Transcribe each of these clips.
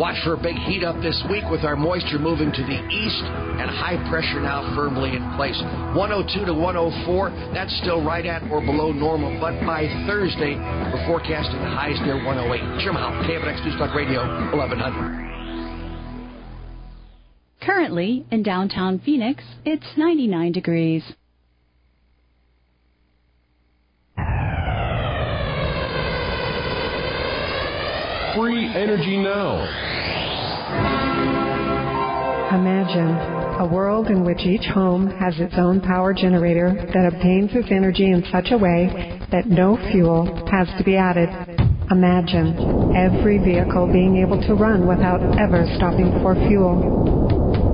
Watch for a big heat up this week with our moisture moving to the east and high pressure now firmly in place. 102 to 104, that's still right at or below normal, but by Thursday, we're forecasting the highs near 108. Jim Howe, KFNX News Talk Radio, 1100. Currently, in downtown Phoenix, it's 99 degrees. Free energy now. Imagine a world in which each home has its own power generator that obtains its energy in such a way that no fuel has to be added. Imagine every vehicle being able to run without ever stopping for fuel.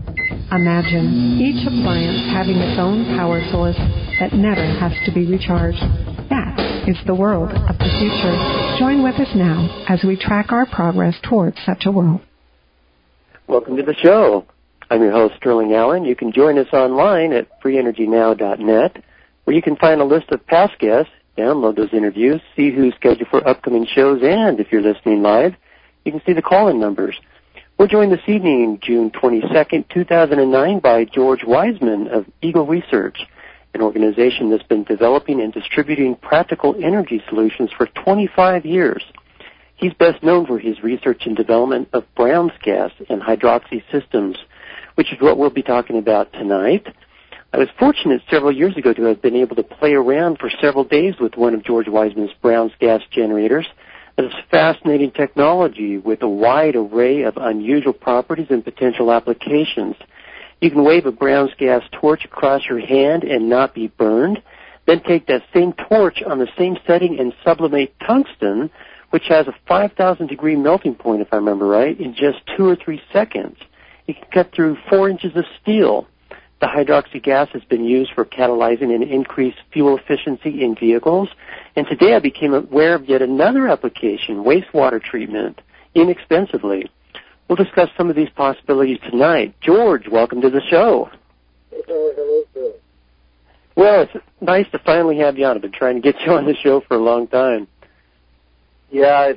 Imagine each appliance having its own power source that never has to be recharged. That is the world of the future. Join with us now as we track our progress towards such a world. Welcome to the show. I'm your host, Sterling Allen. You can join us online at freeenergynow.net, where you can find a list of past guests, download those interviews, see who's scheduled for upcoming shows, and if you're listening live, you can see the call-in numbers. We're joined this evening, June 22nd, 2009, by George Wiseman of Eagle Research, an organization that's been developing and distributing practical energy solutions for 25 years. He's best known for his research and development of Brown's gas and hydroxy systems, which is what we'll be talking about tonight. I was fortunate several years ago to have been able to play around for several days with one of George Wiseman's Brown's gas generators. It's fascinating technology with a wide array of unusual properties and potential applications. You can wave a Brown's gas torch across your hand and not be burned, then take that same torch on the same setting and sublimate tungsten, which has a 5,000-degree melting point, if I remember right, in just 2 or 3 seconds. You can cut through 4 inches of steel. The hydroxy gas has been used for catalyzing and increased fuel efficiency in vehicles. And today I became aware of yet another application, wastewater treatment, inexpensively. We'll discuss some of these possibilities tonight. George, welcome to the show. Hello, sir. Well, it's nice to finally have you on. I've been trying to get you on the show for a long time. Yeah,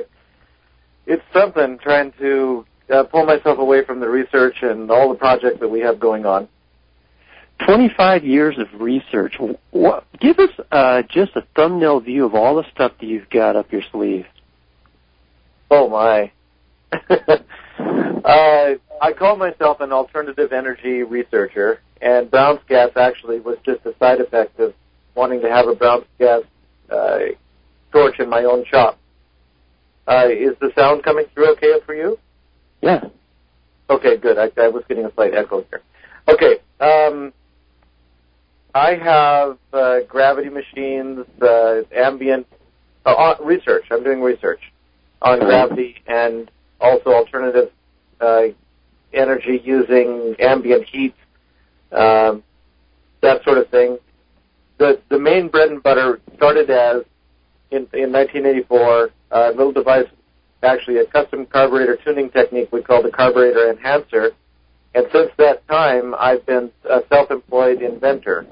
it's something, trying to pull myself away from the research and all the projects that we have going on. 25 years of research. Give us just a thumbnail view of all the stuff that you've got up your sleeve. Oh, my. I call myself an alternative energy researcher, and Brown's gas actually was just a side effect of wanting to have a Brown's gas torch in my own shop. Is the sound coming through okay for you? Yeah. Okay, good. I was getting a slight echo here. Okay. I have gravity machines, ambient research. I'm doing research on gravity and also alternative energy using ambient heat, that sort of thing. The main bread and butter started as, in 1984, a little device, actually a custom carburetor tuning technique we call the carburetor enhancer. And since that time, I've been a self-employed inventor.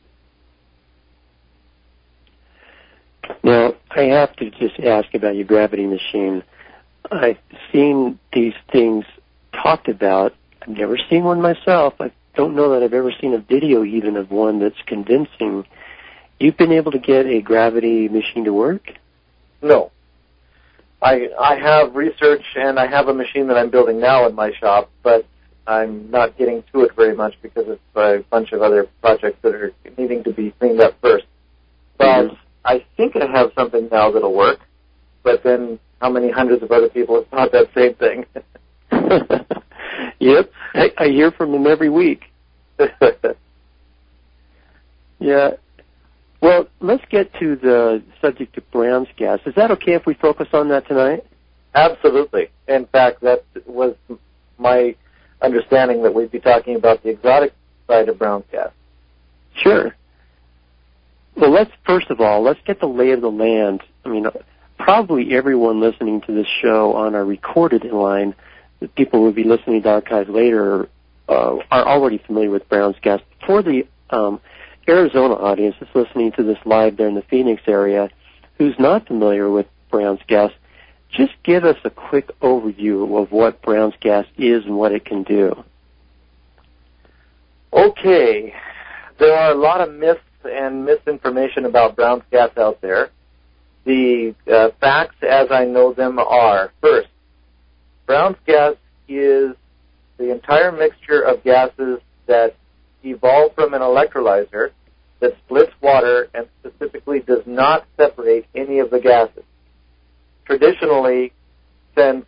Now, I have to just ask about your gravity machine. I've seen these things talked about. I've never seen one myself. I don't know that I've ever seen a video even of one that's convincing. You've been able to get a gravity machine to work? No. I have research, and I have a machine that I'm building now in my shop, but I'm not getting to it very much because of a bunch of other projects that are needing to be cleaned up first. But I think I have something now that'll work, but then how many hundreds of other people have thought that same thing? Yep, I hear from them every week. Yeah. Well, let's get to the subject of Brown's gas. Is that okay if we focus on that tonight? Absolutely. In fact, that was my understanding, that we'd be talking about the exotic side of Brown's gas. Sure. Well, let's get the lay of the land. I mean, probably everyone listening to this show on our recorded line, the people who will be listening to archives later, are already familiar with Brown's gas. For the Arizona audience that's listening to this live there in the Phoenix area, who's not familiar with Brown's gas, just give us a quick overview of what Brown's gas is and what it can do. Okay. There are a lot of myths and misinformation about Brown's gas out there. The facts as I know them are, first, Brown's gas is the entire mixture of gases that evolve from an electrolyzer that splits water and specifically does not separate any of the gases. Traditionally, since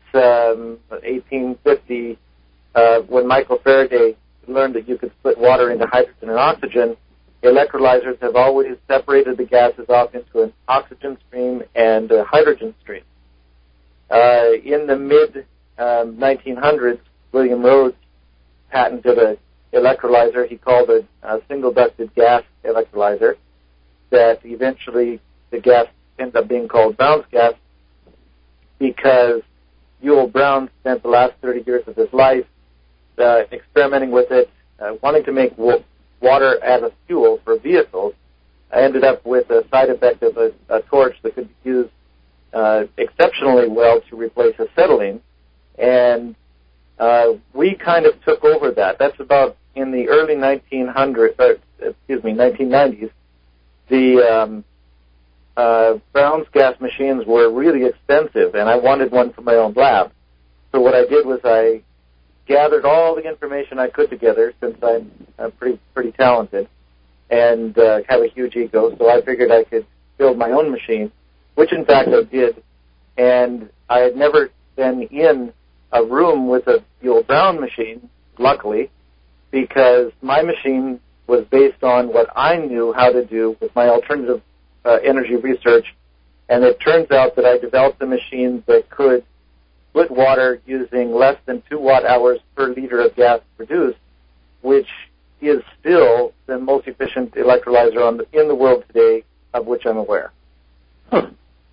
1850, when Michael Faraday learned that you could split water into hydrogen and oxygen, electrolyzers have always separated the gases off into an oxygen stream and a hydrogen stream. In the mid-1900s, William Rhodes patented an electrolyzer he called a single-ducted gas electrolyzer that eventually the gas ended up being called Brown's gas because Ewell Brown spent the last 30 years of his life experimenting with it, wanting to make water as a fuel for vehicles. I ended up with a side effect of a torch that could be used exceptionally well to replace acetylene, and we kind of took over that. That's about in the early 1990s. The Brown's gas machines were really expensive, and I wanted one for my own lab. So what I did was I gathered all the information I could together, since I'm pretty talented and have a huge ego. So I figured I could build my own machine, which in fact I did. And I had never been in a room with a Ewell Brown machine, luckily, because my machine was based on what I knew how to do with my alternative energy research. And it turns out that I developed a machine that could split water using less than 2 watt-hours per liter of gas produced, which is still the most efficient electrolyzer in the world today, of which I'm aware. Huh.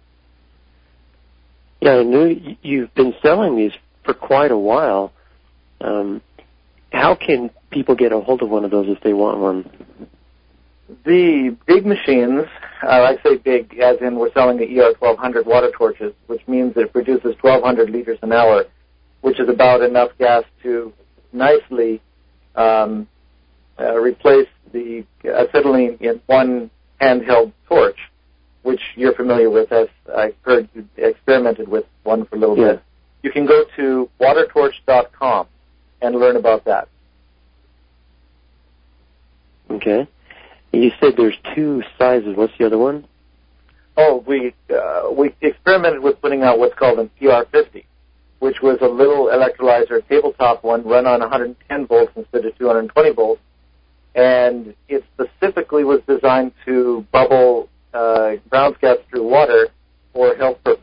Yeah, I knew you've been selling these for quite a while. How can people get a hold of one of those if they want one? The big machines, I say big as in we're selling the ER1200 water torches, which means it produces 1,200 liters an hour, which is about enough gas to nicely replace the acetylene in one handheld torch, which you're familiar with, as I heard you experimented with one for a little bit. You can go to watertorch.com and learn about that. Okay. You said there's 2 sizes. What's the other one? Oh, we experimented with putting out what's called an PR50, which was a little electrolyzer tabletop one run on 110 volts instead of 220 volts, and it specifically was designed to bubble Brown's gas through water for health purposes.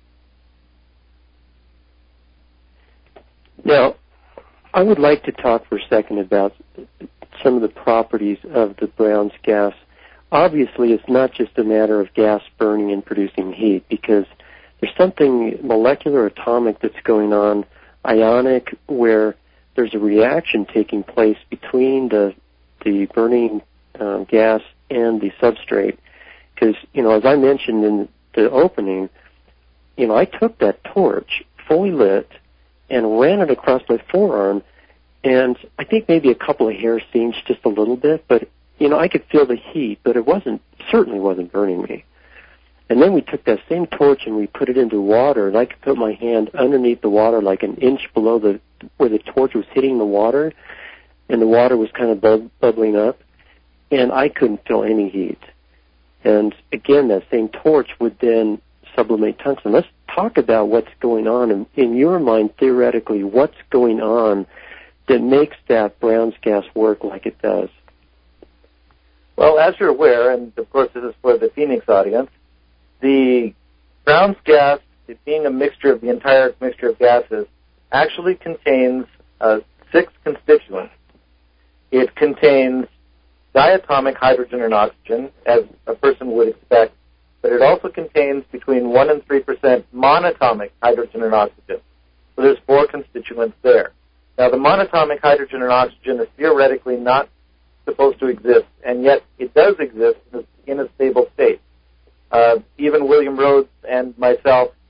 Now, I would like to talk for a second about some of the properties of the Brown's gas. Obviously, it's not just a matter of gas burning and producing heat, because there's something molecular atomic that's going on, ionic, where there's a reaction taking place between the burning gas and the substrate. Because, as I mentioned in the opening, I took that torch, fully lit, and ran it across my forearm, and I think maybe a couple of hairs singed just a little bit, but, I could feel the heat, but it certainly wasn't burning me. And then we took that same torch and we put it into water, and I could put my hand underneath the water like an inch below where the torch was hitting the water, and the water was kind of bubbling up, and I couldn't feel any heat. And again, that same torch would then sublimate tungsten. Let's talk about what's going on in your mind, theoretically, what's going on that makes that Brown's gas work like it does. Well, as you're aware, and of course this is for the Phoenix audience, the Brown's gas, it being a mixture of the entire mixture of gases, actually contains 6 constituents. It contains diatomic hydrogen and oxygen, as a person would expect, but it also contains between 1% and 3% monatomic hydrogen and oxygen. So there's 4 constituents there. Now, the monatomic hydrogen and oxygen is theoretically not supposed to exist, and yet it does exist in a stable state. Even William Rhodes and myself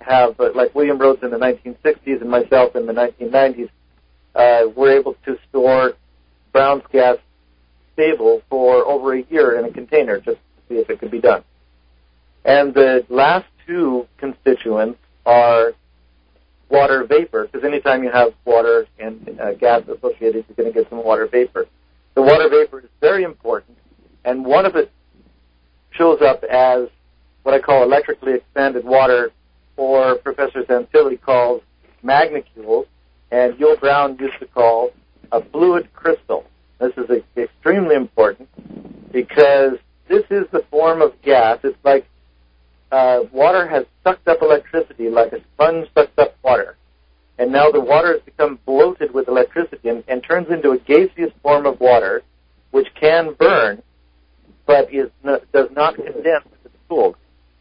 have, like William Rhodes in the 1960s and myself in the 1990s, were able to store Brown's gas stable for over a year in a container just to see if it could be done. And the last two constituents are water vapor, because anytime you have water and gas associated, you're going to get some water vapor. The water vapor is very important, and one of it shows up as what I call electrically expanded water, or Professor Zantilli calls magnacules, and Yul Brown used to call a fluid crystal. This is extremely important because this is the form of gas. It's like water has sucked up electricity like a sponge sucks up water. And now the water has become bloated with electricity and turns into a gaseous form of water, which can burn, but does not condense if it's cooled.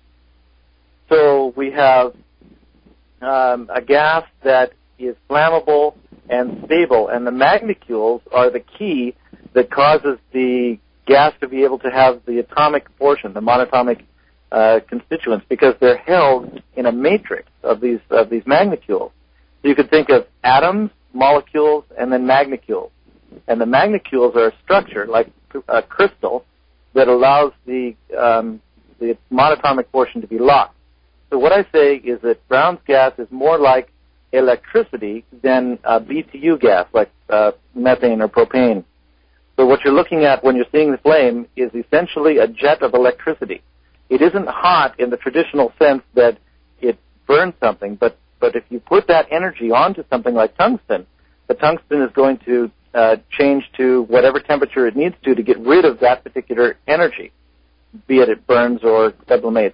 So we have a gas that is flammable and stable, and the magnacules are the key that causes the gas to be able to have the atomic portion, the monatomic constituents, because they're held in a matrix of these magnacules. So you could think of atoms, molecules, and then magnacules. And the magnacules are a structure, like a crystal, that allows the monatomic portion to be locked. So what I say is that Brown's gas is more like electricity than BTU gas, like methane or propane. So what you're looking at when you're seeing the flame is essentially a jet of electricity. It isn't hot in the traditional sense that it burns something, but if you put that energy onto something like tungsten, the tungsten is going to change to whatever temperature it needs to get rid of that particular energy, be it burns or sublimates.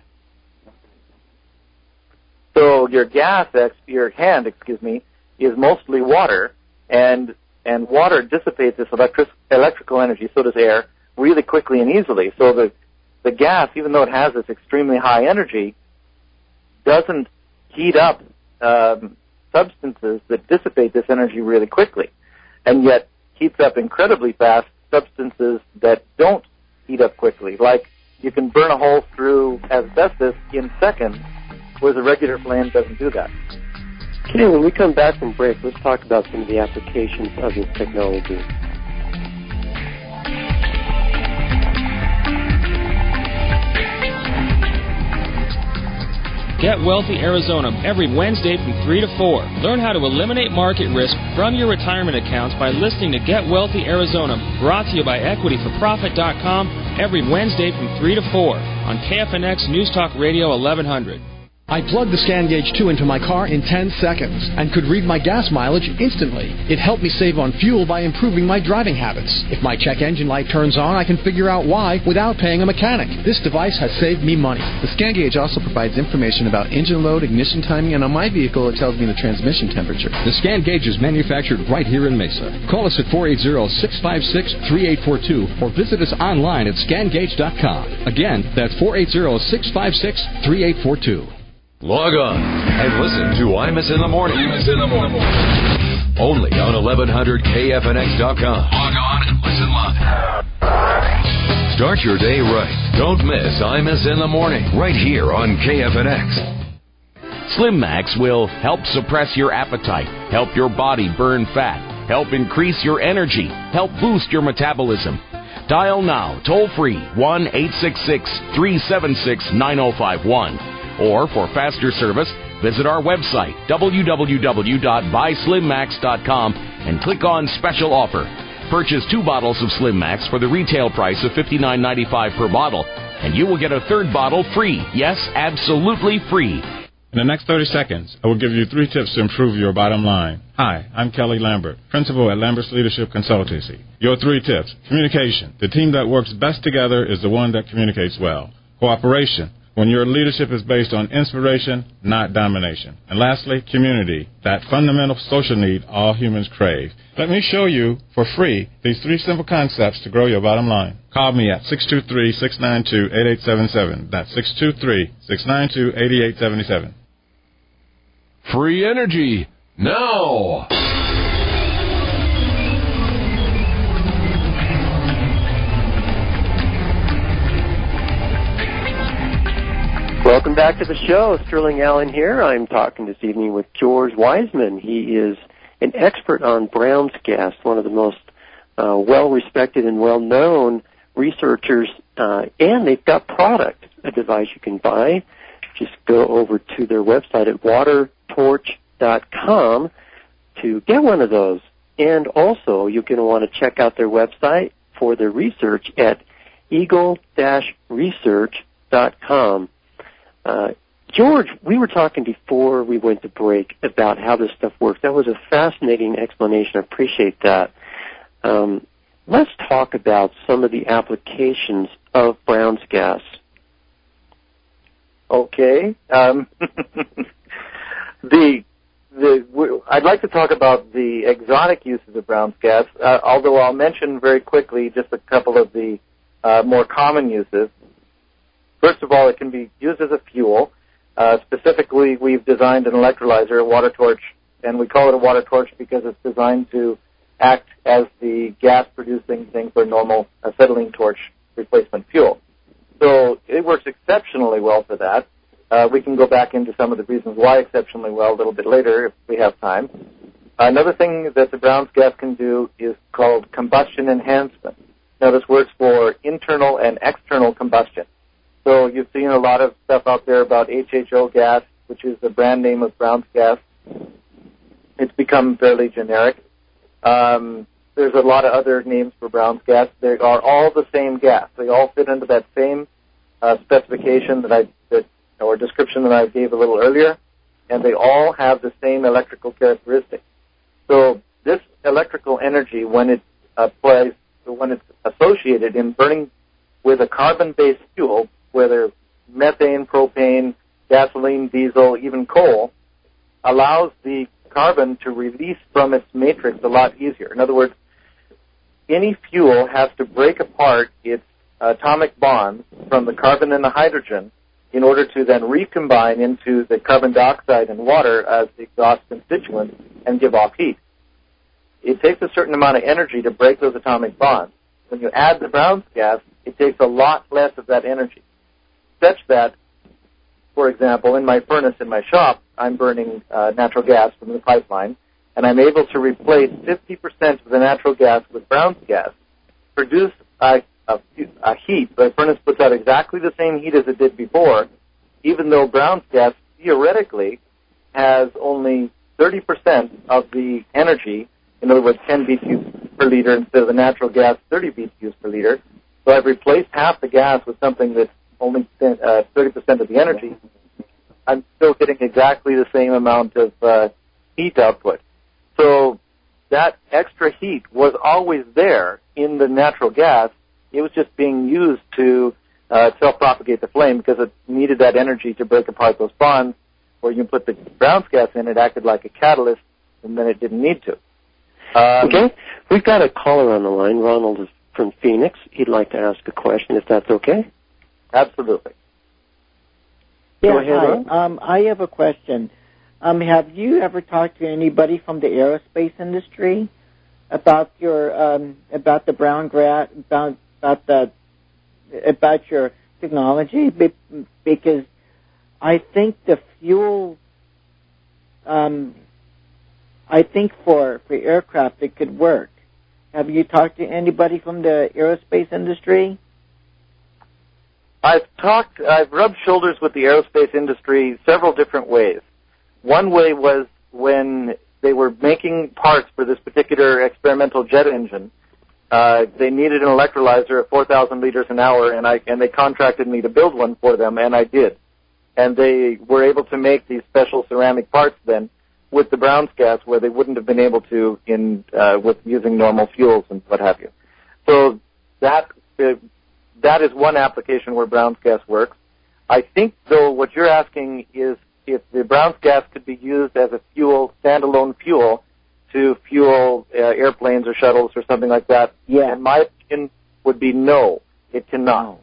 So your hand, is mostly water, and water dissipates this electrical energy, so does air, really quickly and easily. So the gas, even though it has this extremely high energy, doesn't heat up substances that dissipate this energy really quickly, and yet heats up incredibly fast substances that don't heat up quickly. Like you can burn a hole through asbestos in seconds, whereas a regular flame doesn't do that. Okay, when we come back from break, let's talk about some of the applications of this technology. Get Wealthy Arizona every Wednesday from 3 to 4. Learn how to eliminate market risk from your retirement accounts by listening to Get Wealthy Arizona, brought to you by EquityForProfit.com every Wednesday from 3 to 4 on KFNX News Talk Radio 1100. I plugged the ScanGauge 2 into my car in 10 seconds and could read my gas mileage instantly. It helped me save on fuel by improving my driving habits. If my check engine light turns on, I can figure out why without paying a mechanic. This device has saved me money. The ScanGauge also provides information about engine load, ignition timing, and on my vehicle, it tells me the transmission temperature. The ScanGauge is manufactured right here in Mesa. Call us at 480-656-3842 or visit us online at scangauge.com. Again, that's 480-656-3842. Log on and listen to Imus in the Morning. Only on 1100KFNX.com. Log on and listen live. Start your day right. Don't miss Imus in the Morning right here on KFNX. Slim Max will help suppress your appetite, help your body burn fat, help increase your energy, help boost your metabolism. Dial now, toll free, 1-866-376-9051. Or for faster service, visit our website, www.buyslimmax.com, and click on Special Offer. Purchase 2 bottles of Slim Max for the retail price of $59.95 per bottle, and you will get a 3rd bottle free. Yes, absolutely free. In the next 30 seconds, I will give you 3 tips to improve your bottom line. Hi, I'm Kelly Lambert, principal at Lambert's Leadership Consultancy. Your 3 tips. Communication. The team that works best together is the one that communicates well. Cooperation. When your leadership is based on inspiration, not domination. And lastly, community, that fundamental social need all humans crave. Let me show you for free these 3 simple concepts to grow your bottom line. Call me at 623-692-8877. That's 623-692-8877. Free energy now. Welcome back to the show. Sterling Allen here. I'm talking this evening with George Wiseman. He is an expert on Brown's gas, one of the most well-respected and well-known researchers, and they've got a device you can buy. Just go over to their website at watertorch.com to get one of those. And also, you're going to want to check out their website for their research at eagle-research.com. George, we were talking before we went to break about how this stuff works. That was a fascinating explanation. I appreciate that. Let's talk about some of the applications of Brown's gas. Okay. I'd like to talk about the exotic uses of Brown's gas, although I'll mention very quickly just a couple of the more common uses. First of all, it can be used as a fuel. Specifically, we've designed an electrolyzer, a water torch, and we call it a water torch because it's designed to act as the gas-producing thing for normal acetylene torch replacement fuel. So it works exceptionally well for that. We can go back into some of the reasons why exceptionally well a little bit later if we have time. Another thing that the Brown's gas can do is called combustion enhancement. Now, this works for internal and external combustion. So you've seen a lot of stuff out there about HHO gas, which is the brand name of Brown's gas. It's become fairly generic. There's a lot of other names for Brown's gas. They are all the same gas. They all fit into that same specification or description that I gave a little earlier, and they all have the same electrical characteristics. So this electrical energy, when it's associated in burning with a carbon-based fuel, whether methane, propane, gasoline, diesel, even coal, allows the carbon to release from its matrix a lot easier. In other words, any fuel has to break apart its atomic bonds from the carbon and the hydrogen in order to then recombine into the carbon dioxide and water as the exhaust constituent and give off heat. It takes a certain amount of energy to break those atomic bonds. When you add the Brown's gas, it takes a lot less of that energy, such that, for example, in my furnace in my shop, I'm burning natural gas from the pipeline, and I'm able to replace 50% of the natural gas with Brown's gas, produce a heat. The furnace puts out exactly the same heat as it did before, even though Brown's gas theoretically has only 30% of the energy, in other words, 10 BTUs per liter instead of the natural gas, 30 BTUs per liter. So I've replaced half the gas with something that's only 30% of the energy. I'm still getting exactly the same amount of heat output. So that extra heat was always there in the natural gas. It was just being used to self-propagate the flame because it needed that energy to break apart those bonds. Or you put the Brown's gas in, it acted like a catalyst, and then it didn't need to. Okay. We've got a caller on the line. Ronald is from Phoenix. He'd like to ask a question, if that's okay. Absolutely. Yeah, go ahead, Ron. I have a question. Have you ever talked to anybody from the aerospace industry about your about the Brown gas, about your technology? Because I think the fuel, I think for aircraft it could work. Have you talked to anybody from the aerospace industry? I've rubbed shoulders with the aerospace industry several different ways. One way was when they were making parts for this particular experimental jet engine. They needed an electrolyzer at 4,000 liters an hour, and they contracted me to build one for them, and I did. And they were able to make these special ceramic parts then with the Brown's gas, where they wouldn't have been able to with using normal fuels and what have you. So that is one application where Brown's gas works. I think, though, what you're asking is if the Brown's gas could be used as a fuel, standalone fuel, to fuel airplanes or shuttles or something like that. Yeah. And my opinion would be no, it cannot.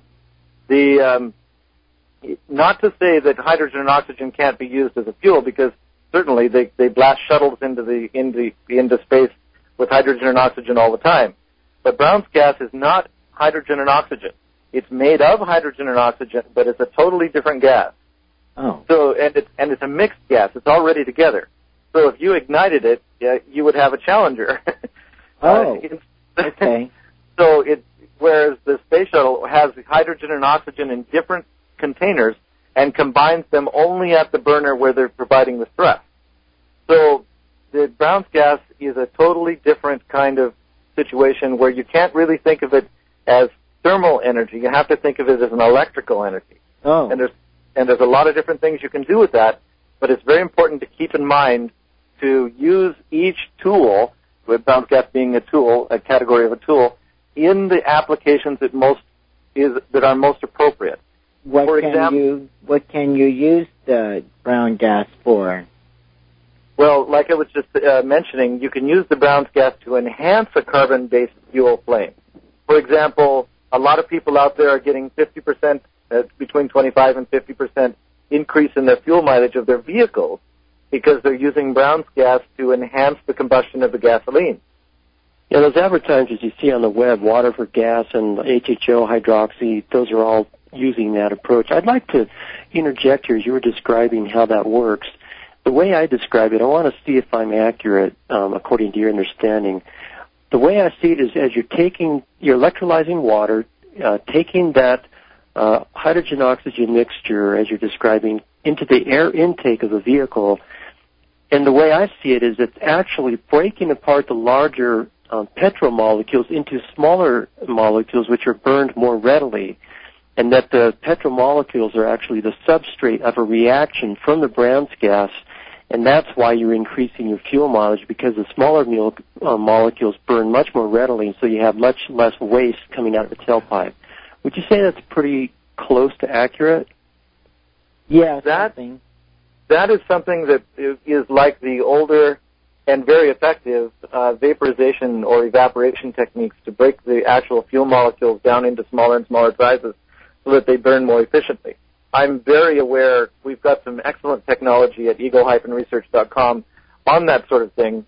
Not to say that hydrogen and oxygen can't be used as a fuel, because certainly they blast shuttles into space with hydrogen and oxygen all the time. But Brown's gas is not hydrogen and oxygen. It's made of hydrogen and oxygen, but it's a totally different gas. Oh. So and it's a mixed gas. It's already together. So if you ignited it, you would have a Challenger. Oh. Okay. So whereas the space shuttle has hydrogen and oxygen in different containers and combines them only at the burner where they're providing the thrust. So the Brown's gas is a totally different kind of situation where you can't really think of it as thermal energy. You have to think of it as an electrical energy. Oh. And there's a lot of different things you can do with that, but it's very important to keep in mind to use each tool, with Brown's gas being a tool, a category of a tool, in the applications that are most appropriate. What can you use the brown gas for? Well, like I was just mentioning, you can use the Brown's gas to enhance a carbon-based fuel flame. For example, a lot of people out there are getting 50%, between 25 and 50% increase in their fuel mileage of their vehicles because they're using Brown's gas to enhance the combustion of the gasoline. Yeah, those advertisements you see on the web, water for gas and HHO, hydroxy, those are all using that approach. I'd like to interject here as you were describing how that works. The way I describe it, I want to see if I'm accurate according to your understanding. The way I see it is as you're electrolyzing water, taking that hydrogen-oxygen mixture, as you're describing, into the air intake of the vehicle. And the way I see it is it's actually breaking apart the larger petromolecules into smaller molecules which are burned more readily, and that the petromolecules are actually the substrate of a reaction from the Brown's gas, and that's why you're increasing your fuel mileage, because the smaller molecules burn much more readily, and so you have much less waste coming out of the tailpipe. Would you say that's pretty close to accurate? Yeah, that is something that is like the older and very effective vaporization or evaporation techniques to break the actual fuel molecules down into smaller and smaller sizes so that they burn more efficiently. I'm very aware we've got some excellent technology at eagle-research.com on that sort of thing,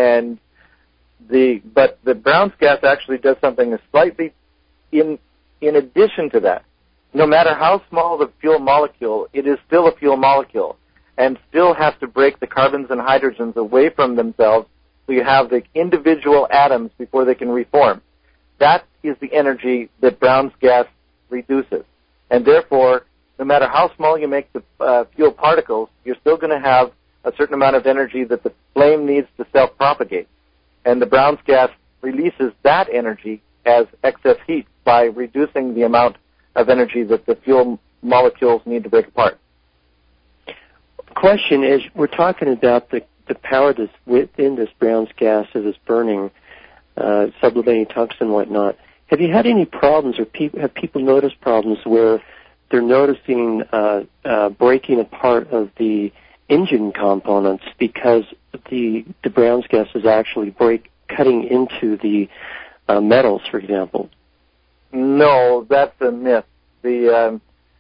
but the Brown's gas actually does something slightly in addition to that. No matter how small the fuel molecule, it is still a fuel molecule and still has to break the carbons and hydrogens away from themselves so you have the individual atoms before they can reform. That is the energy that Brown's gas reduces. And therefore, no matter how small you make the fuel particles, you're still going to have a certain amount of energy that the flame needs to self-propagate. And the Brown's gas releases that energy as excess heat by reducing the amount of energy that the fuel molecules need to break apart. Question is, we're talking about the power that's within this Brown's gas as it's burning, sublimating tungsten and whatnot. Have you had any problems, or have people noticed problems where they're noticing breaking apart of the engine components because the Brown's gas is actually cutting into the metals, for example? No, that's a myth. You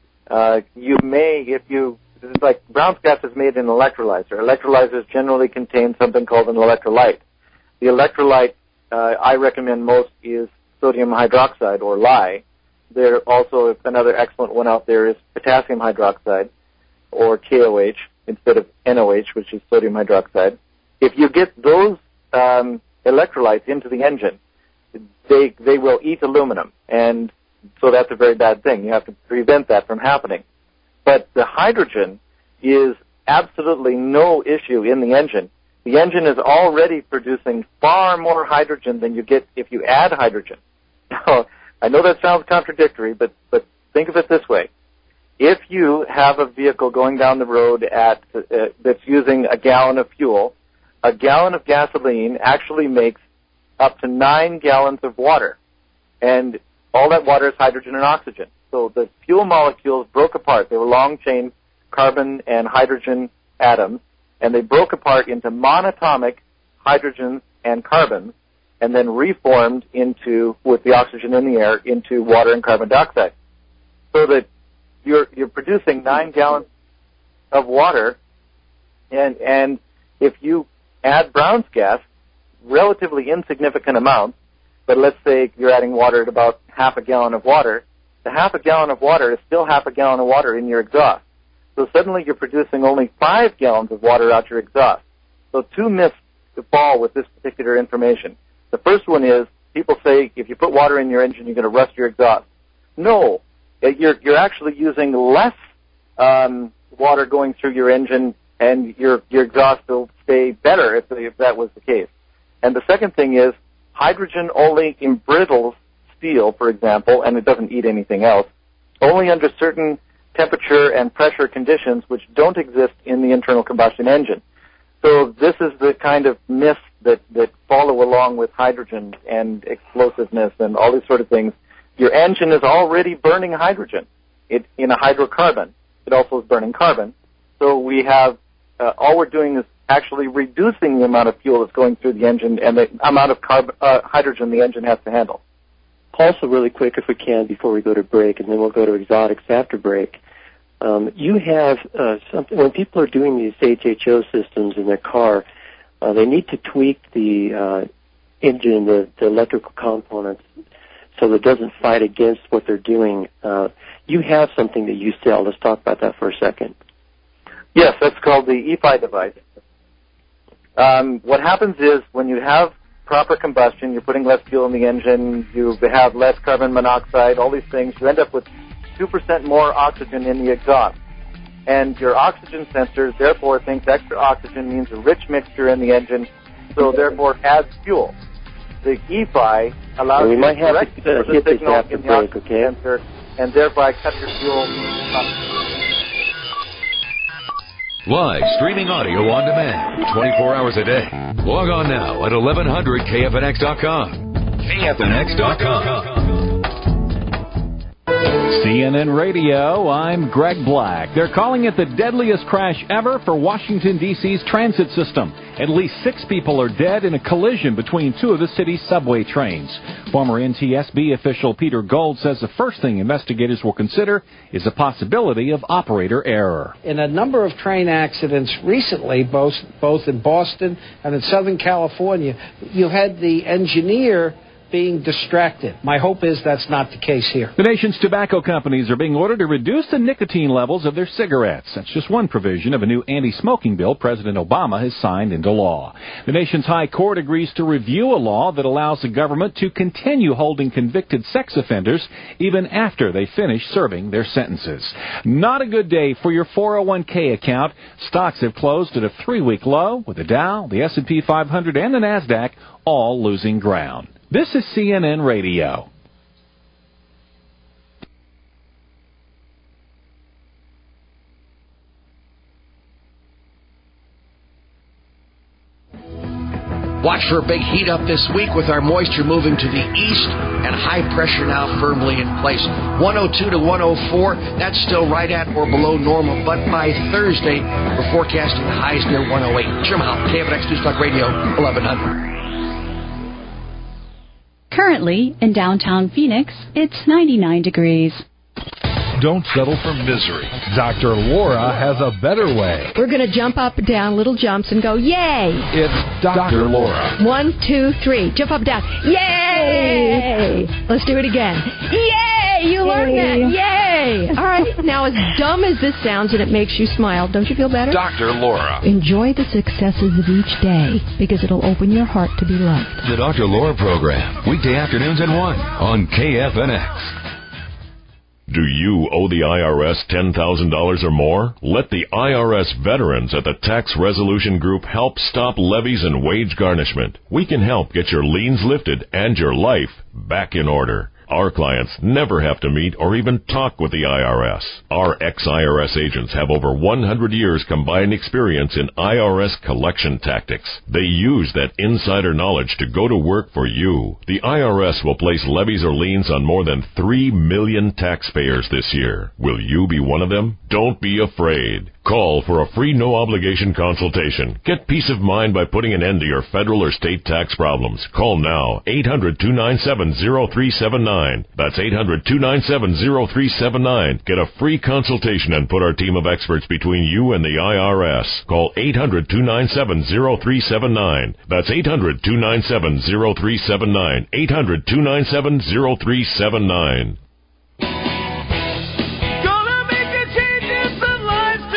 may, like Brown's gas is made in an electrolyzer. Electrolyzers generally contain something called an electrolyte. The electrolyte I recommend most is sodium hydroxide, or lye. There also, another excellent one out there is potassium hydroxide, or KOH, instead of NOH, which is sodium hydroxide. If you get those electrolytes into the engine, they will eat aluminum, and so that's a very bad thing. You have to prevent that from happening. But the hydrogen is absolutely no issue in the engine. The engine is already producing far more hydrogen than you get if you add hydrogen. Now, I know that sounds contradictory, but think of it this way. If you have a vehicle going down the road that's using a gallon of fuel, a gallon of gasoline actually makes up to 9 gallons of water. And all that water is hydrogen and oxygen. So the fuel molecules broke apart. They were long-chain carbon and hydrogen atoms, and they broke apart into monatomic hydrogens and carbons, and then reformed with the oxygen in the air, into water and carbon dioxide. So that you're producing 9 gallons of water, and if you add Brown's gas, relatively insignificant amounts, but let's say you're adding water at about half a gallon of water, the half a gallon of water is still half a gallon of water in your exhaust. So suddenly you're producing only 5 gallons of water out your exhaust. So 2 myths to fall with this particular information. The first one is people say if you put water in your engine, you're going to rust your exhaust. No, you're actually using less water going through your engine, and your exhaust will stay better if that was the case. And the second thing is hydrogen only embrittles steel, for example, and it doesn't eat anything else, only under certain temperature and pressure conditions which don't exist in the internal combustion engine. So this is the kind of myths that follow along with hydrogen and explosiveness and all these sort of things. Your engine is already burning hydrogen in a hydrocarbon. It also is burning carbon. So we have, all we're doing is actually reducing the amount of fuel that's going through the engine and the amount of hydrogen the engine has to handle. Also, really quick, if we can, before we go to break, and then we'll go to exotics after break. You have something, when people are doing these HHO systems in their car, they need to tweak the engine, the electrical components, so that it doesn't fight against what they're doing. You have something that you sell. Let's talk about that for a second. Yes, that's called the EFI device. What happens is when you have proper combustion, you're putting less fuel in the engine, you have less carbon monoxide, all these things, you end up with 2% more oxygen in the exhaust. And your oxygen sensor, therefore, thinks extra oxygen means a rich mixture in the engine, so therefore adds fuel. The EFI allows you to direct the signal in the oxygen sensor and thereby cut your fuel. Live streaming audio on demand, 24 hours a day. Log on now at 1100kfnx.com. kfnx.com. CNN Radio, I'm Greg Black. They're calling it the deadliest crash ever for Washington, D.C.'s transit system. At least 6 people are dead in a collision between 2 of the city's subway trains. Former NTSB official Peter Gold says the first thing investigators will consider is the possibility of operator error. In a number of train accidents recently, both in Boston and in Southern California, you had the engineer being distracted. My hope is that's not the case here. The nation's tobacco companies are being ordered to reduce the nicotine levels of their cigarettes. That's just one provision of a new anti-smoking bill President Obama has signed into law. The nation's high court agrees to review a law that allows the government to continue holding convicted sex offenders even after they finish serving their sentences. Not a good day for your 401k account. Stocks have closed at a 3-week low, with the Dow, the S&P 500, and the NASDAQ all losing ground. This is CNN Radio. Watch for a big heat up this week with our moisture moving to the east and high pressure now firmly in place. 102 to 104, that's still right at or below normal, but by Thursday, we're forecasting highs near 108. Jim Howe, KFNX News Talk Radio, 1100. Currently, in downtown Phoenix, it's 99 degrees. Don't settle for misery. Dr. Laura has a better way. We're going to jump up and down, little jumps, and go, yay! It's Dr. Laura. 1, 2, 3. Jump up, down. Yay! Let's do it again. Yay! You learned that. Yay! All right. Now, as dumb as this sounds and it makes you smile, don't you feel better? Dr. Laura. Enjoy the successes of each day because it'll open your heart to be loved. The Dr. Laura program, weekday afternoons at 1 on KFNX. Do you owe the IRS $10,000 or more? Let the IRS veterans at the Tax Resolution Group help stop levies and wage garnishment. We can help get your liens lifted and your life back in order. Our clients never have to meet or even talk with the IRS. Our ex-IRS agents have over 100 years combined experience in IRS collection tactics. They use that insider knowledge to go to work for you. The IRS will place levies or liens on more than 3 million taxpayers this year. Will you be one of them? Don't be afraid. Call for a free no-obligation consultation. Get peace of mind by putting an end to your federal or state tax problems. Call now, 800-297-0379. That's 800-297-0379. Get a free consultation and put our team of experts between you and the IRS. Call 800-297-0379. That's 800-297-0379. 800-297-0379.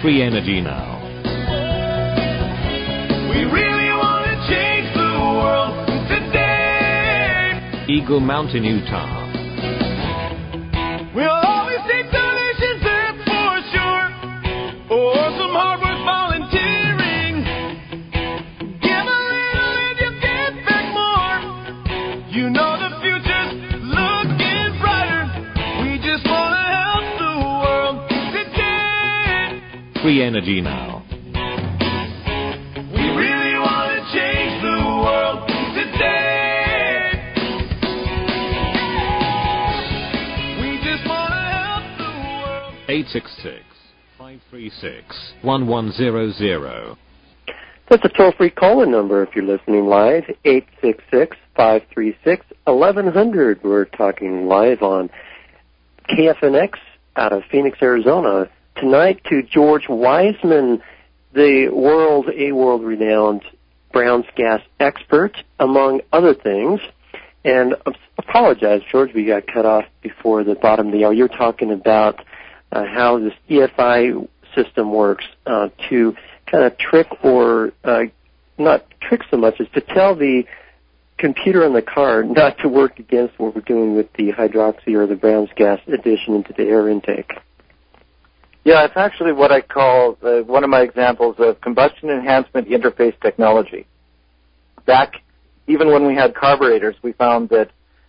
Free energy now. We really want to change the world today. Eagle Mountain, Utah. We'll always take donations, that's for sure. Or some hard work volunteering. Give a little and you'll get back more. You know the future's looking brighter. We just want to help the world today. Free energy now. We really want to change the world today. We just want to help the world. 866-536-1100. That's a toll-free call-in number if you're listening live, 866-536-1100. We're talking live on KFNX out of Phoenix, Arizona. Tonight to George Wiseman, the world-renowned Brown's gas expert, among other things. And I apologize, George, we got cut off before the bottom of the hour. You're talking about how this EFI system works to kind of trick or not trick so much as to tell the computer in the car not to work against what we're doing with the hydroxy or the Brown's gas addition into the air intake. Yeah, it's actually what I call one of my examples of combustion enhancement interface technology. Back, even when we had carburetors, we found that,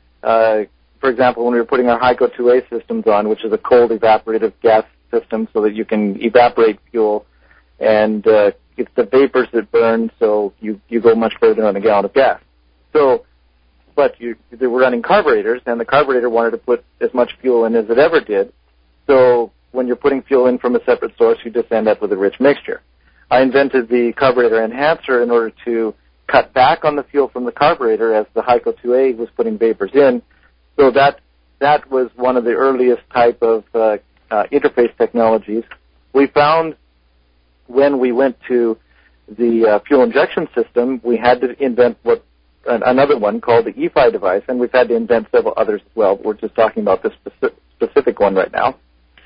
for example, when we were putting our HYCO 2A systems on, which is a cold evaporative gas system so that you can evaporate fuel, and it's the vapors that burn, so you go much further on a gallon of gas. So, but they were running carburetors, and the carburetor wanted to put as much fuel in as it ever did. So when you're putting fuel in from a separate source, you just end up with a rich mixture. I invented the carburetor enhancer in order to cut back on the fuel from the carburetor as the HYCO 2A was putting vapors in. So that was one of the earliest type of interface technologies. We found when we went to the fuel injection system, we had to invent another one called the EFI device, and we've had to invent several others as well. We're just talking about this specific one right now,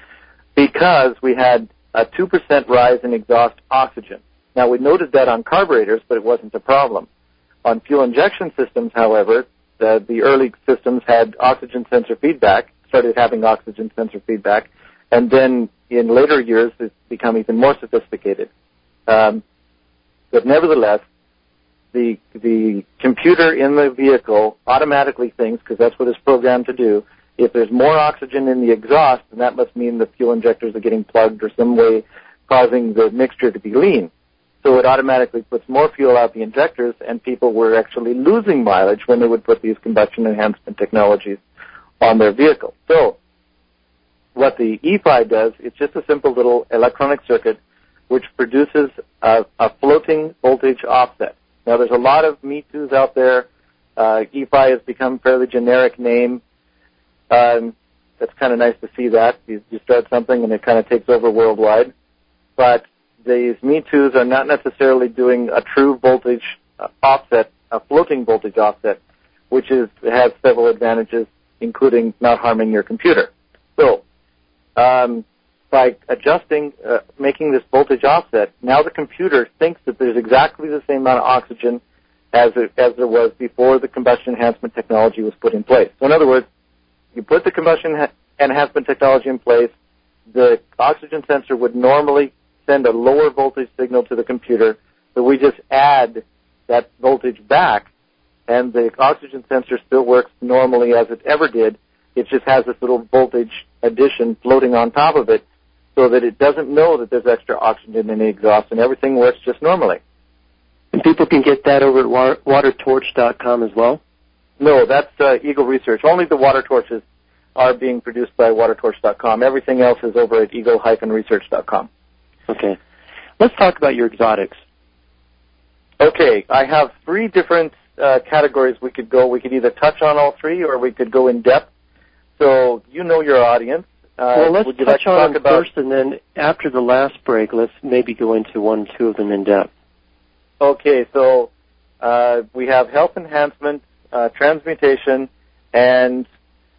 because we had a 2% rise in exhaust oxygen. Now, we noted that on carburetors, but it wasn't a problem. On fuel injection systems, however, the early systems had oxygen sensor feedback, started having oxygen sensor feedback, and then in later years, it's become even more sophisticated. But nevertheless, the computer in the vehicle automatically thinks, because that's what it's programmed to do, if there's more oxygen in the exhaust, then that must mean the fuel injectors are getting plugged or some way causing the mixture to be lean. So it automatically puts more fuel out the injectors, and people were actually losing mileage when they would put these combustion enhancement technologies on their vehicle. So what the EFI does, it's just a simple little electronic circuit which produces a floating voltage offset. Now, there's a lot of Me Too's out there. EFI has become a fairly generic name. That's kind of nice to see that. You start something and it kind of takes over worldwide. But these Me Too's are not necessarily doing a true voltage offset, a floating voltage offset, which has several advantages, including not harming your computer. So, by adjusting, making this voltage offset, now the computer thinks that there's exactly the same amount of oxygen as there was before the combustion enhancement technology was put in place. So in other words, you put the combustion enhancement technology in place, the oxygen sensor would normally send a lower voltage signal to the computer, so we just add that voltage back, and the oxygen sensor still works normally as it ever did. It just has this little voltage addition floating on top of it, so that it doesn't know that there's extra oxygen in the exhaust, and everything works just normally. And people can get that over at watertorch.com as well? No, that's Eagle Research. Only the water torches are being produced by watertorch.com. Everything else is over at eagle-research.com. Okay. Let's talk about your exotics. Okay. I have three different categories we could go. We could either touch on all three, or we could go in depth. So you know your audience. Well, let's touch on them first, and then after the last break, let's maybe go into one or two of them in depth. Okay, so we have health enhancement, transmutation, and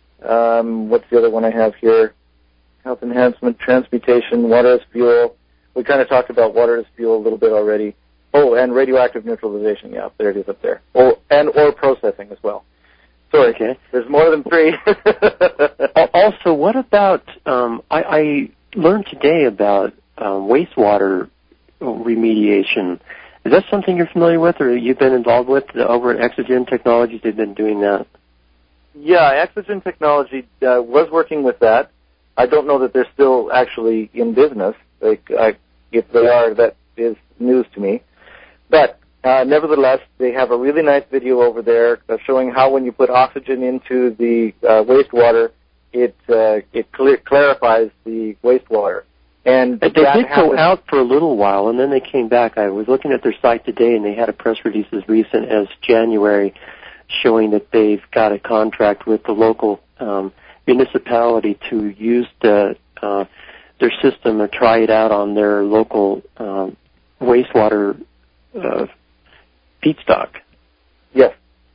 what's the other one I have here? Health enhancement, transmutation, water as fuel. We kind of talked about water as fuel a little bit already. Oh, and radioactive neutralization. Yeah, there it is up there. Oh, and or processing as well. Sorry, okay. There's more than 3. Also, what about, I learned today about wastewater remediation. Is that something you're familiar with or you've been involved with over at Exogen Technologies? They've been doing that. Yeah, Exogen Technology was working with that. I don't know that they're still actually in business. If they are, that is news to me. But nevertheless, they have a really nice video over there showing how when you put oxygen into the wastewater, it clarifies the wastewater. And they did go out for a little while, and then they came back. I was looking at their site today, and they had a press release as recent as January showing that they've got a contract with the local municipality to use their system or try it out on their local wastewater feedstock. Yes.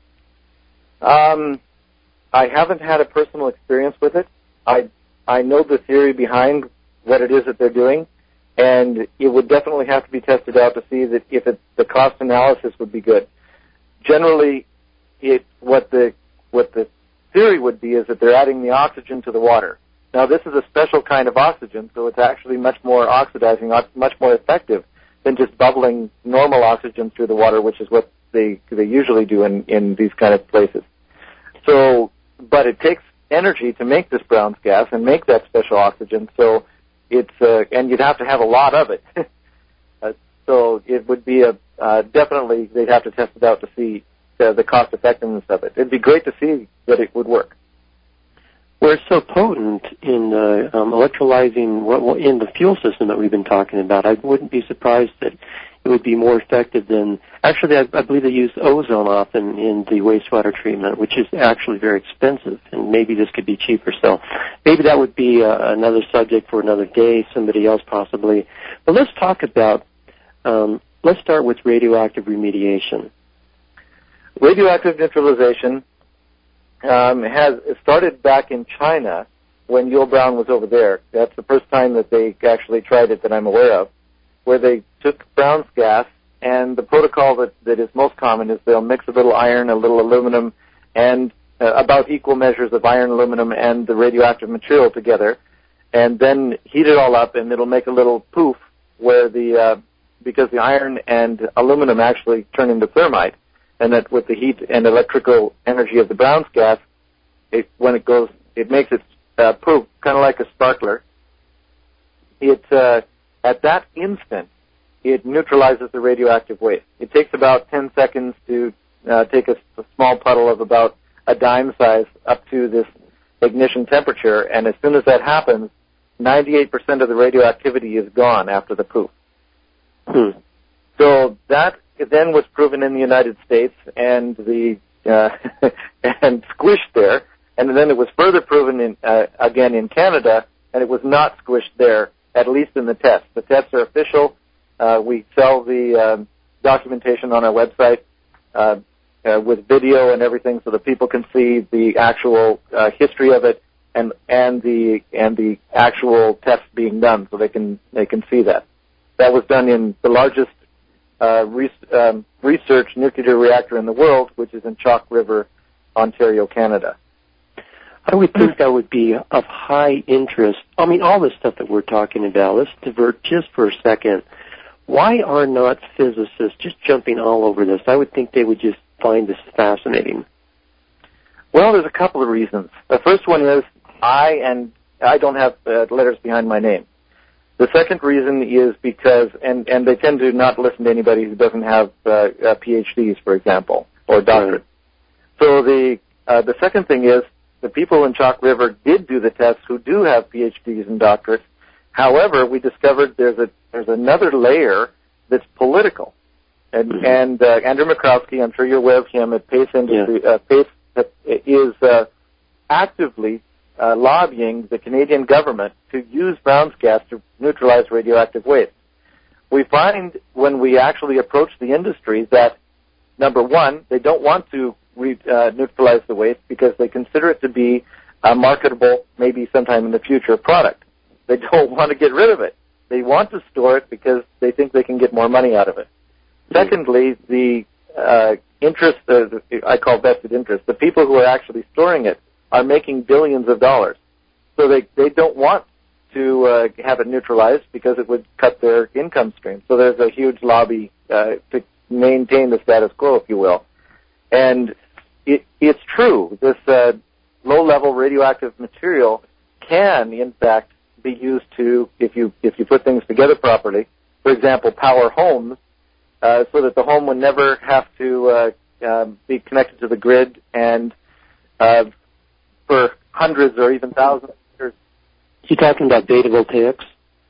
I haven't had a personal experience with it. I know the theory behind what it is that they're doing, and it would definitely have to be tested out to see that if the cost analysis would be good. Generally, what the theory would be is that they're adding the oxygen to the water. Now, this is a special kind of oxygen, so it's actually much more oxidizing, much more effective than just bubbling normal oxygen through the water, which is what they usually do in these kind of places. So, but it takes energy to make this Brown's gas and make that special oxygen, so it's and you'd have to have a lot of it. So it would be definitely they'd have to test it out to see the cost effectiveness of it. It'd be great to see that it would work. Well, it's so potent in electrolyzing in the fuel system that we've been talking about. I wouldn't be surprised that it would be more effective than, actually I believe they use ozone often in the wastewater treatment, which is actually very expensive, and maybe this could be cheaper. So maybe that would be another subject for another day, somebody else possibly. But let's talk about, let's start with radioactive remediation. Radioactive neutralization has started back in China when Yul Brown was over there. That's the first time that they actually tried it that I'm aware of, where they took Brown's gas, and the protocol that is most common is they'll mix a little iron, a little aluminum, and about equal measures of iron, aluminum, and the radioactive material together, and then heat it all up, and it'll make a little poof where because the iron and aluminum actually turn into thermite, and that with the heat and electrical energy of the Brown's gas, it makes it poof, kind of like a sparkler. At that instant, it neutralizes the radioactive waste. It takes about 10 seconds to take a small puddle of about a dime size up to this ignition temperature, and as soon as that happens, 98% of the radioactivity is gone after the poof. So that then was proven in the United States and and squished there, and then it was further proven again in Canada, and it was not squished there, at least in the tests. The tests are official. We sell the documentation on our website with video and everything, so that people can see the actual history of it and the actual tests being done, so they can see that. That was done in the largest research nuclear reactor in the world, which is in Chalk River, Ontario, Canada. I would think that would be of high interest. I mean, all this stuff that we're talking about, let's divert just for a second. Why are not physicists just jumping all over this? I would think they would just find this fascinating. Well, there's a couple of reasons. The first one is I don't have letters behind my name. The second reason is because, and they tend to not listen to anybody who doesn't have PhDs, for example, or doctorates. So the second thing is the people in Chalk River did do the tests who do have PhDs and doctorates. However, we discovered there's another layer that's political. And Andrew McCrowski, I'm sure you're aware of him at Pace Industry, Pace is actively lobbying the Canadian government to use Brown's gas to neutralize radioactive waste. We find when we actually approach the industry that, number one, they don't want to neutralize the waste because they consider it to be a marketable, maybe sometime in the future, product. They don't want to get rid of it. They want to store it because they think they can get more money out of it. Secondly, the interest, I call vested interest, the people who are actually storing it are making billions of dollars. So they don't want to have it neutralized because it would cut their income stream. So there's a huge lobby to maintain the status quo, if you will. And it's true. This low-level radioactive material can, in fact, be used to, if you put things together properly, for example, power homes, so that the home would never have to be connected to the grid, and for hundreds or even thousands of years. You talking about beta voltaics?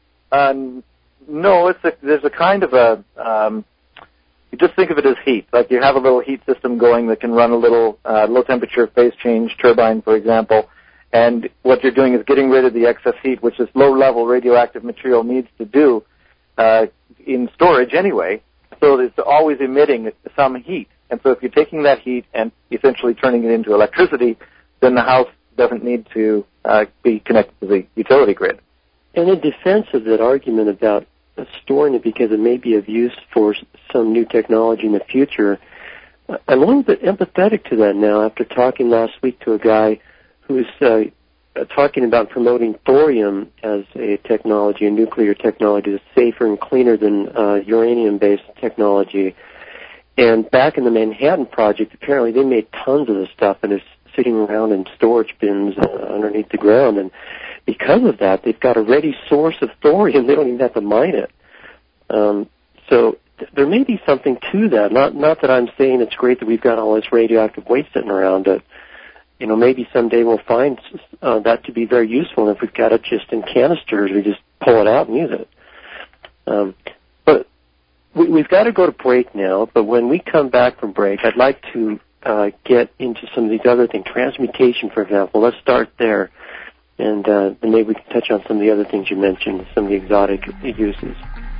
No, there's a kind of you just think of it as heat. Like you have a little heat system going that can run a little low-temperature phase change turbine, for example, and what you're doing is getting rid of the excess heat, which this low-level radioactive material needs to do in storage anyway, so it's always emitting some heat. And so if you're taking that heat and essentially turning it into electricity, then the house doesn't need to be connected to the utility grid. And in defense of that argument about storing it because it may be of use for some new technology in the future, I'm a little bit empathetic to that now after talking last week to a guy who's talking about promoting thorium as a technology, a nuclear technology that's safer and cleaner than uranium-based technology. And back in the Manhattan Project, apparently they made tons of this stuff, and it's sitting around in storage bins underneath the ground. And because of that, they've got a ready source of thorium. They don't even have to mine it. So there may be something to that. Not that I'm saying it's great that we've got all this radioactive waste sitting around, but maybe someday we'll find that to be very useful. And if we've got it just in canisters, we just pull it out and use it. But we've got to go to break now. But when we come back from break, I'd like to get into some of these other things. Transmutation, for example. Let's start there. And then maybe we can touch on some of the other things you mentioned, some of the exotic uses.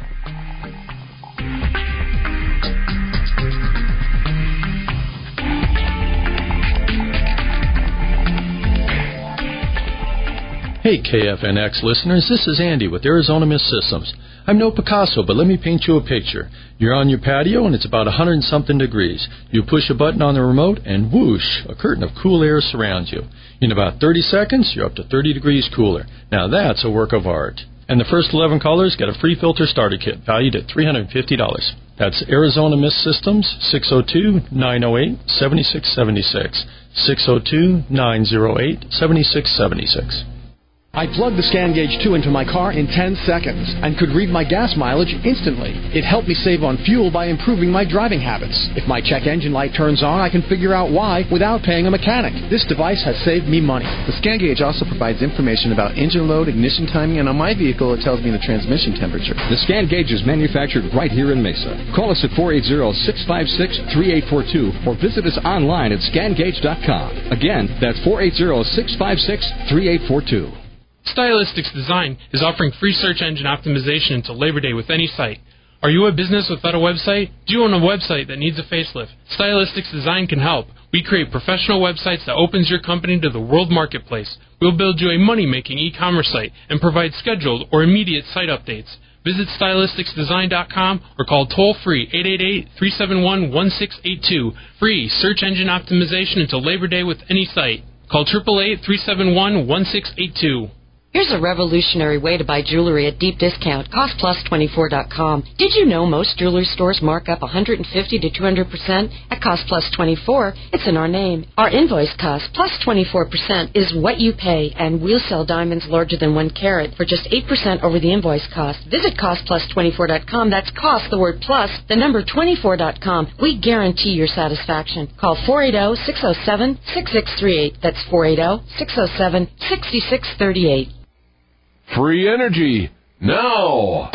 Hey KFNX listeners, this is Andy with Arizona Mist Systems. I'm no Picasso, but let me paint you a picture. You're on your patio and it's about 100-something degrees. You push a button on the remote and whoosh, a curtain of cool air surrounds you. In about 30 seconds, you're up to 30 degrees cooler. Now that's a work of art. And the first 11 callers get a free filter starter kit valued at $350. That's Arizona Mist Systems, 602-908-7676. 602-908-7676. I plugged the ScanGauge 2 into my car in 10 seconds and could read my gas mileage instantly. It helped me save on fuel by improving my driving habits. If my check engine light turns on, I can figure out why without paying a mechanic. This device has saved me money. The ScanGauge also provides information about engine load, ignition timing, and on my vehicle, it tells me the transmission temperature. The ScanGauge is manufactured right here in Mesa. Call us at 480-656-3842 or visit us online at scangauge.com. Again, that's 480-656-3842. Stylistics Design is offering free search engine optimization until Labor Day with any site. Are you a business without a website? Do you own a website that needs a facelift? Stylistics Design can help. We create professional websites that opens your company to the world marketplace. We'll build you a money-making e-commerce site and provide scheduled or immediate site updates. Visit stylisticsdesign.com or call toll-free 888-371-1682. Free search engine optimization until Labor Day with any site. Call 888-371-1682. Here's a revolutionary way to buy jewelry at deep discount. CostPlus24.com. Did you know most jewelry stores mark up 150 to 200%? At CostPlus24, it's in our name. Our invoice cost plus 24% is what you pay, and we'll sell diamonds larger than 1 carat for just 8% over the invoice cost. Visit CostPlus24.com. That's cost, the word plus, the number 24.com. We guarantee your satisfaction. Call 480-607-6638. That's 480-607-6638. Free energy now.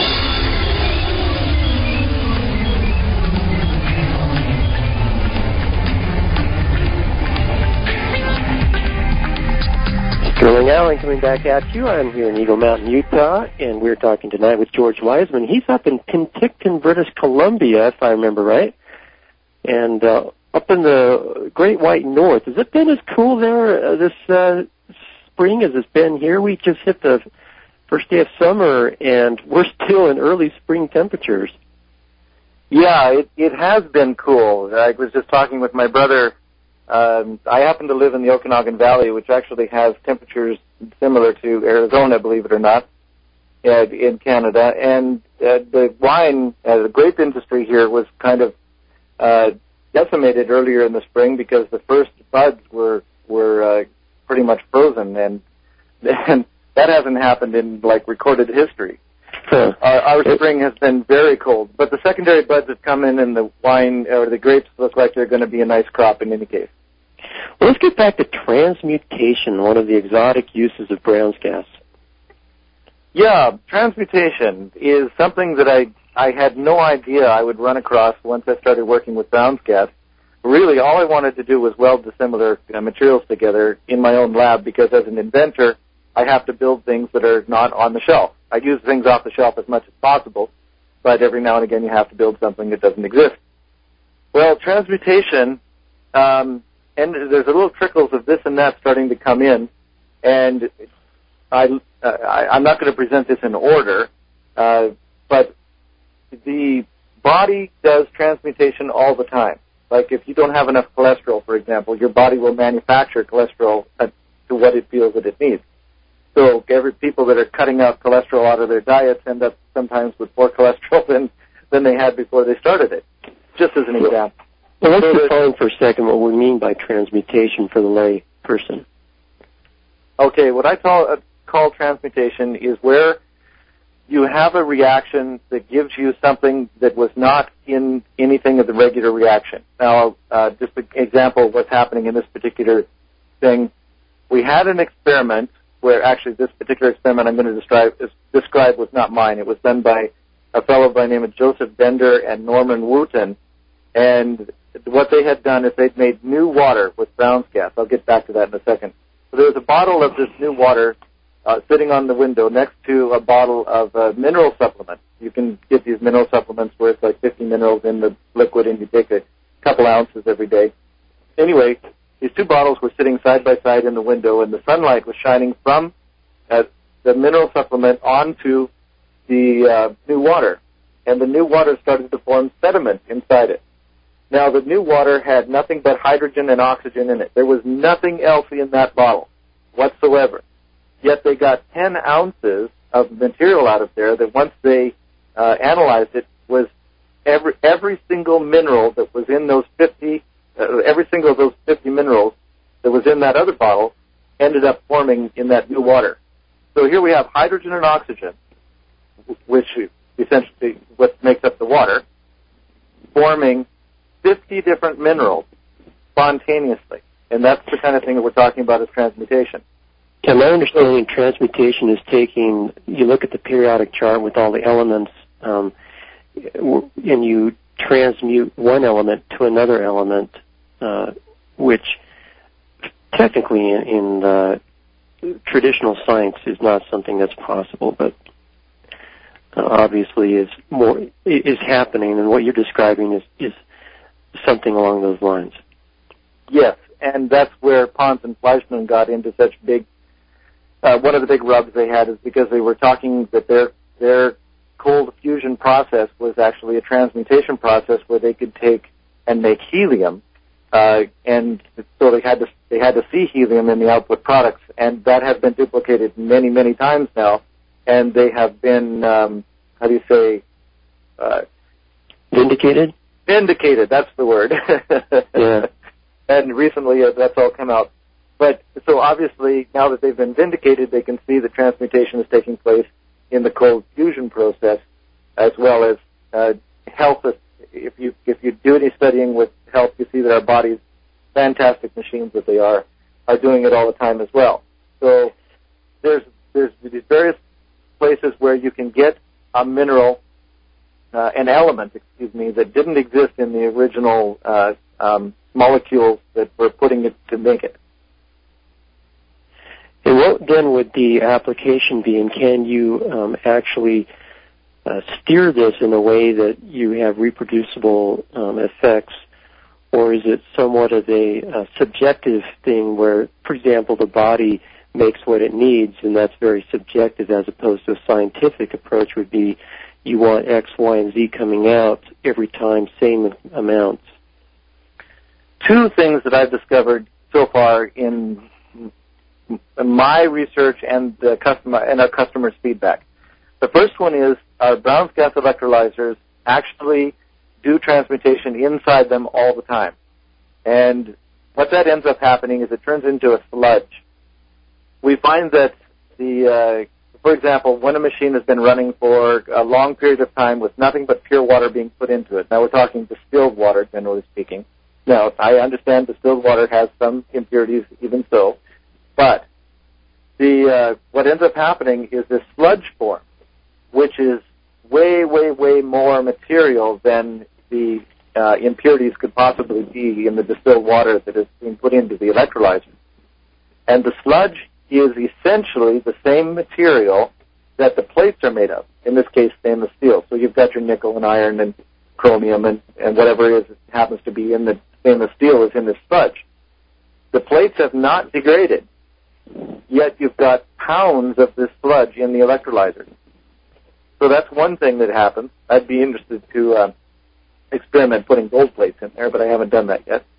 Sterling Allen coming back at you. I'm here in Eagle Mountain, Utah, and we're talking tonight with George Wiseman. He's up in Penticton, British Columbia, if I remember right, and up in the Great White North. Has it been as cool there this spring as it's been here? We just hit the first day of summer, and we're still in early spring temperatures. Yeah, it has been cool. I was just talking with my brother. I happen to live in the Okanagan Valley, which actually has temperatures similar to Arizona, believe it or not, in Canada. And the wine, the grape industry here was kind of decimated earlier in the spring because the first buds were pretty much frozen, and that hasn't happened in like recorded history. Our spring has been very cold, but the secondary buds have come in, and the wine or the grapes look like they're going to be a nice crop in any case. Well, let's get back to transmutation, one of the exotic uses of Brown's gas. Yeah, transmutation is something that I had no idea I would run across once I started working with Brown's gas. Really, all I wanted to do was weld dissimilar materials together in my own lab, because as an inventor, I have to build things that are not on the shelf. I use things off the shelf as much as possible, but every now and again you have to build something that doesn't exist. Well, transmutation, and there's a little trickles of this and that starting to come in, and I'm not going to present this in order, but the body does transmutation all the time. Like if you don't have enough cholesterol, for example, your body will manufacture cholesterol to what it feels that it needs. So people that are cutting out cholesterol out of their diets end up sometimes with more cholesterol than they had before they started it, just as an example. Well, let's define for a second what we mean by transmutation for the lay person. Okay, what I call transmutation is where you have a reaction that gives you something that was not in anything of the regular reaction. Now, just an example of what's happening in this particular thing. We had an experiment where actually this particular experiment I'm going to describe was not mine. It was done by a fellow by the name of Joseph Bender and Norman Wooten. And what they had done is they'd made new water with Brown's gas. I'll get back to that in a second. So there was a bottle of this new water sitting on the window next to a bottle of mineral supplement. You can get these mineral supplements where it's like 50 minerals in the liquid, and you take a couple ounces every day. Anyway, these two bottles were sitting side by side in the window, and the sunlight was shining from the mineral supplement onto the new water. And the new water started to form sediment inside it. Now, the new water had nothing but hydrogen and oxygen in it. There was nothing else in that bottle whatsoever. Yet they got 10 ounces of material out of there that once they analyzed it was every single mineral that was in those 50 every single of those 50 minerals that was in that other bottle ended up forming in that new water. So here we have hydrogen and oxygen, which essentially what makes up the water, forming 50 different minerals spontaneously. And that's the kind of thing that we're talking about as transmutation. Yeah, my understanding transmutation is taking, you look at the periodic chart with all the elements, and you transmute one element to another element, which technically in traditional science is not something that's possible, but obviously is happening, and what you're describing is something along those lines. Yes, and that's where Pons and Fleischmann got into such big. One of the big rubs they had is because they were talking that their cold fusion process was actually a transmutation process where they could take and make helium, and so they had to see helium in the output products, and that has been duplicated many, many times now, and they have been vindicated? Vindicated, that's the word. Yeah. And recently that's all come out. But so obviously now that they've been vindicated, they can see that transmutation is taking place in the cold fusion process, as well as health. If you do any studying with health, you see that our bodies, fantastic machines that they are doing it all the time as well. So there's these various places where you can get a mineral, an element, that didn't exist in the original molecules that we're putting it to make it. And what then would the application be, and can you actually steer this in a way that you have reproducible effects, or is it somewhat of a subjective thing where, for example, the body makes what it needs, and that's very subjective as opposed to a scientific approach would be you want X, Y, and Z coming out every time, same amounts. Two things that I've discovered so far in my research and our customers' feedback. The first one is our Brown's gas electrolyzers actually do transmutation inside them all the time. And what that ends up happening is it turns into a sludge. We find that for example, when a machine has been running for a long period of time with nothing but pure water being put into it, now we're talking distilled water, generally speaking. Now, I understand distilled water has some impurities even so, but what ends up happening is this sludge form, which is way, way, way more material than the impurities could possibly be in the distilled water that is being put into the electrolyzer. And the sludge is essentially the same material that the plates are made of, in this case stainless steel. So you've got your nickel and iron and chromium and whatever it is that happens to be in the stainless steel is in this sludge. The plates have not degraded, yet you've got pounds of this sludge in the electrolyzer. So that's one thing that happens. I'd be interested to experiment putting gold plates in there, but I haven't done that yet.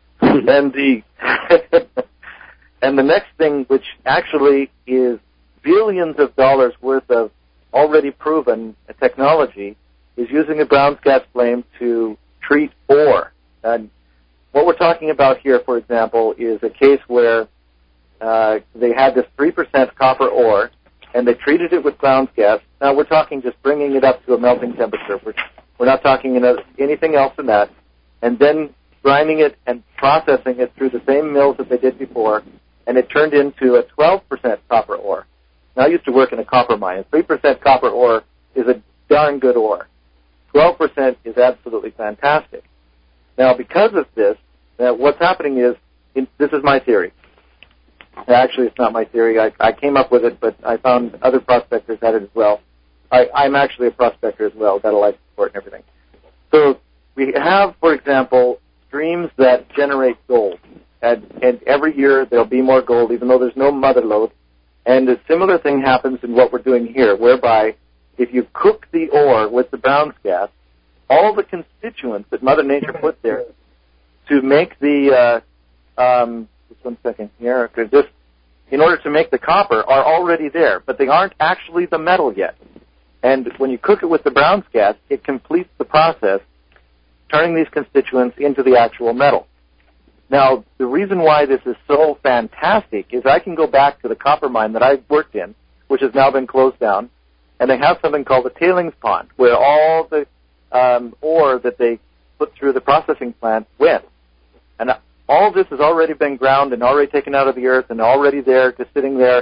And the next thing, which actually is billions of dollars worth of already proven technology, is using a Brown's gas flame to treat ore. And what we're talking about here, for example, is a case where they had this 3% copper ore, and they treated it with Brown's gas. Now we're talking just bringing it up to a melting temperature. We're not talking anything else than that. And then grinding it and processing it through the same mills that they did before, and it turned into a 12% copper ore. Now, I used to work in a copper mine. 3% copper ore is a darn good ore. 12% is absolutely fantastic. Now, because of this, what's happening is, this is my theory. Actually, it's not my theory. I came up with it, but I found other prospectors had it as well. I'm actually a prospector as well, got a life support and everything. So we have, for example, streams that generate gold. And every year there'll be more gold, even though there's no mother lode. And a similar thing happens in what we're doing here, whereby if you cook the ore with the Brown's gas, all the constituents that Mother Nature put there to make the just one second here, just in order to make the copper are already there, but they aren't actually the metal yet. And when you cook it with the Brown's gas, it completes the process, turning these constituents into the actual metal. Now, the reason why this is so fantastic is I can go back to the copper mine that I worked in, which has now been closed down, and they have something called a tailings pond, where all the ore that they put through the processing plant went. And all this has already been ground and already taken out of the earth and already there, just sitting there.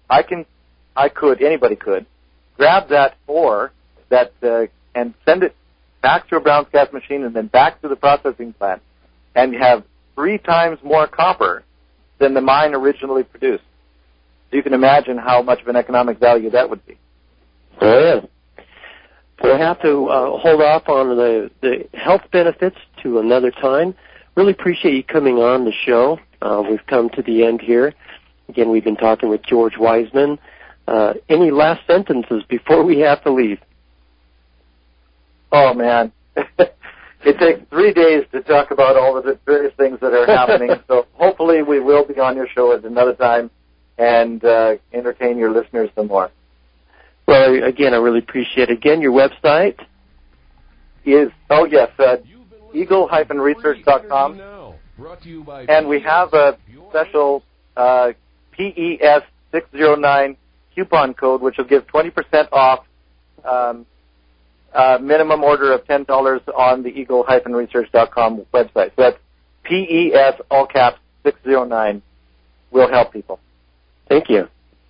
Anybody could, grab that ore and send it back to a Brown's gas machine and then back to the processing plant, and have 3 times more copper than the mine originally produced. So you can imagine how much of an economic value that would be. Oh, yeah. We'll have to hold off on the health benefits to another time. Really appreciate you coming on the show. We've come to the end here. Again, we've been talking with George Wiseman. Any last sentences before we have to leave? Oh, man. It takes 3 days to talk about all of the various things that are happening. So hopefully we will be on your show at another time and entertain your listeners some more. Well, again, I really appreciate it. Again, your website is, eagle-research.com. And we have a special PES 609 coupon code, which will give 20% off minimum order of $10 on the eagle-research.com website. So that's PES, all caps, 609. Will help people. Thank you.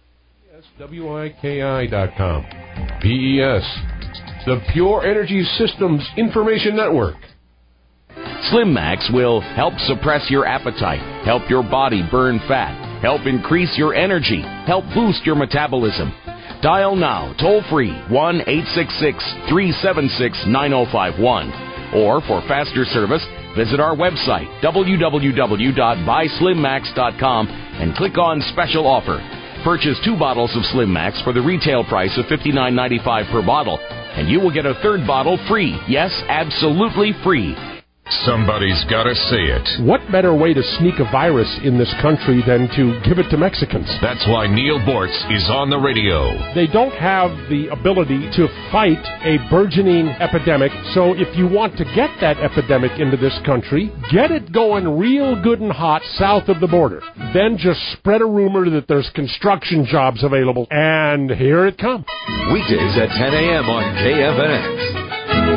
WIKI.com. PES, the Pure Energy Systems Information Network. Slim Max will help suppress your appetite, help your body burn fat, help increase your energy, help boost your metabolism. Dial now, toll-free, 1-866-376-9051. Or for faster service, visit our website, www.buyslimmax.com, and click on Special Offer. Purchase 2 bottles of Slim Max for the retail price of $59.95 per bottle, and you will get a third bottle free. Yes, absolutely free. Somebody's got to say it. What better way to sneak a virus in this country than to give it to Mexicans? That's why Neil Bortz is on the radio. They don't have the ability to fight a burgeoning epidemic, so if you want to get that epidemic into this country, get it going real good and hot south of the border. Then just spread a rumor that there's construction jobs available, and here it comes. Weekdays at 10 a.m. on KFNX.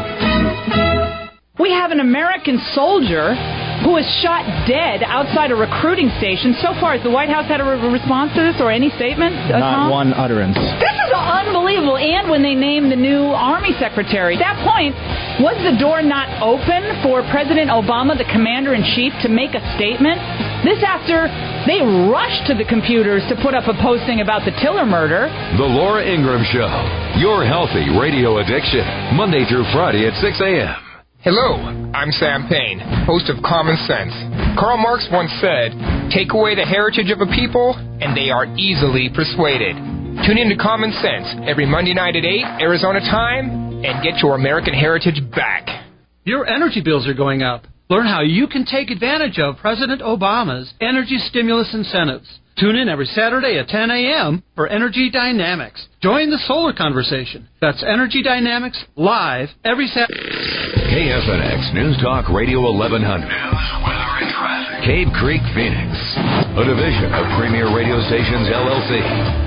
We have an American soldier who was shot dead outside a recruiting station. So far, has the White House had a response to this or any statement? Not one utterance. This is unbelievable. And when they named the new Army Secretary, at that point, was the door not open for President Obama, the Commander-in-Chief, to make a statement? This after they rushed to the computers to put up a posting about the Tiller murder. The Laura Ingraham Show. Your healthy radio addiction. Monday through Friday at 6 a.m. Hello, I'm Sam Payne, host of Common Sense. Karl Marx once said, "Take away the heritage of a people, and they are easily persuaded." Tune in to Common Sense every Monday night at 8, Arizona time, and get your American heritage back. Your energy bills are going up. Learn how you can take advantage of President Obama's energy stimulus incentives. Tune in every Saturday at 10 a.m. for Energy Dynamics. Join the solar conversation. That's Energy Dynamics live every Saturday. KFNX News Talk Radio 1100. News, weather, and traffic. Cave Creek, Phoenix. A division of Premier Radio Stations, LLC.